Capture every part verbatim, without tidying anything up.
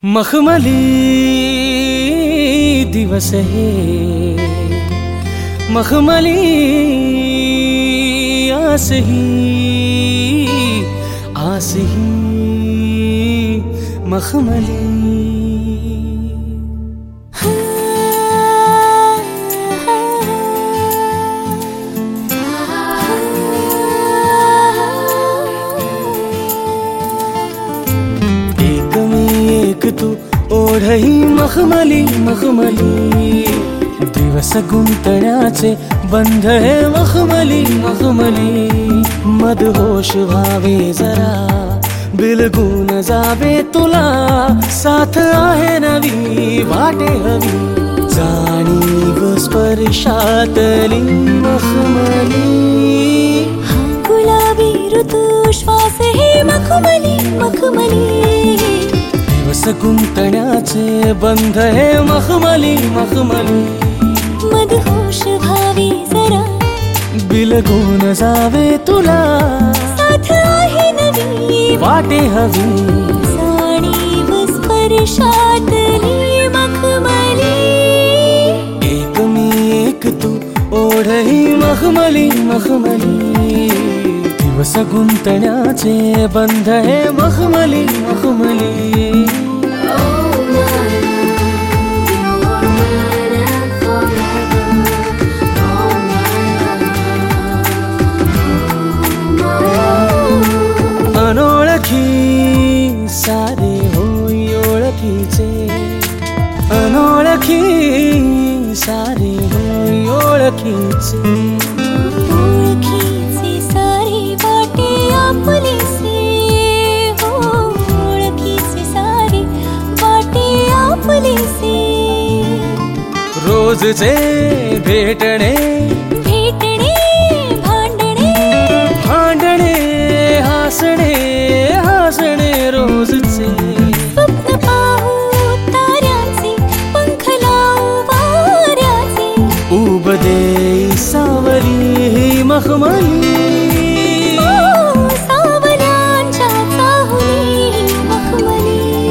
मखमली दिवस है, मखमली आस ही आस ही मखमली। एक मी एक तू ओढही मखमली मखमली, दिवस गुंतण्याचे बंध हे मखमली मखमली। मदहोश व्हावे जरा, बिलगून जावे तुला, साथ आहे नवी वाटे हवी, जाणीव स्पर्शातली मखमली। गुलाबी ऋतू श्वास हे मखमली मखमली, दिवस गुंतण्याचे बंध हे मखमली मखमली। मदहोश व्हावे जरा, बिलगून जावे तुला, साथ आहे नवी वाटे हवी, जाणीव स्पर्शातली मखमली। एक मी एक तू ओढही मखमली मखमली, दिवस गुंतण्याचे बंध हे मखमली मखमली। अनोळखी सारे होई ओळखीचे, अनोळखी सारे होई ओळखीचे। ओळखीचे सारे वाटे आपलेसे, हो ओळखीचे सारे वाटे आपलेसे। रोजचे भेटणे भेटणे भांडणे, भांडणे हसणे हसणे रोजचे। स्वप्न पाहू ताऱ्याचे, पंख लावू वाऱ्याचे, उब दे सावली ही मखमली, ओ सावल्यांच्या चाहुली मखमली।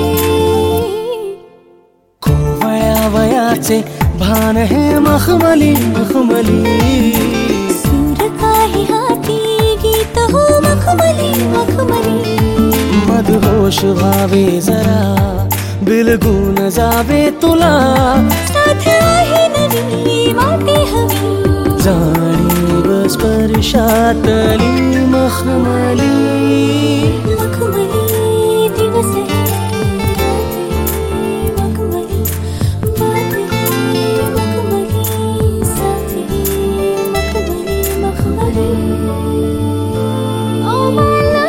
कोवळ्या वयाचे भान हे मखमली मखमली, सूर काही हाती गीत हो मखमली मखमली। मदहोश व्हावे जरा, बिलगून जावे तुला, साथ आहे नवी वाटे हवी, जाणीव स्पर्शातली मखमली। मखमली दिवस है, मखमली बात है, मखमली साथ है, मखमली मखमली। ओ मला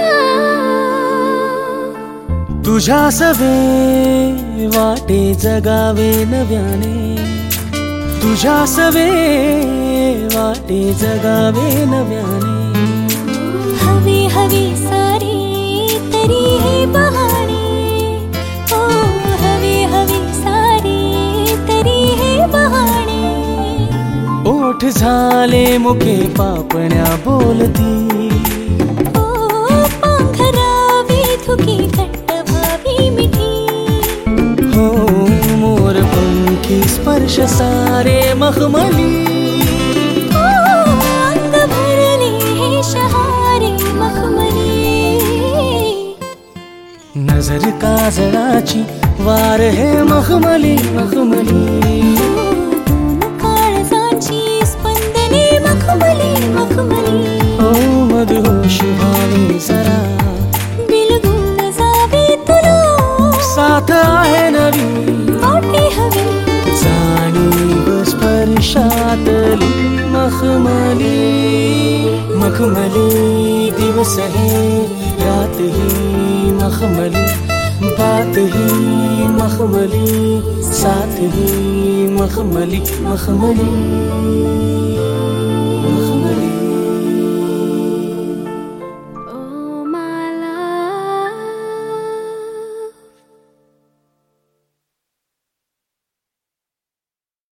तुझ्या सवे वाटे जगावे नव्याने, तुझ्या सवे वाटे जगावे नव्याने। हवे हवे सारे तरी हे बहाणे, ओ हवे हवे सारे तरी हे बहाणे। ओठ झाले मुखे पापण्या बोलती, ओ पाखरावे थुकी घट्ट भावी मिठी, हो मोर पंखी स्पर्श सारे मखमली। ओ अंग भरले हे शहारे मखमली, नजर काजळाची वार हे मखमली मखमली। दोन काळजांची स्पंदने मखमली मखमली। ओ मदहोश व्हावे जरा, बिलगून जावे तुला, साथ आहे नवी वाटे हवी, जाणीव स्पर्शातली मखमली। मखमली दिवस है, रात ही मखमली, बात ही मखमली, साथ ही मखमली मखमली।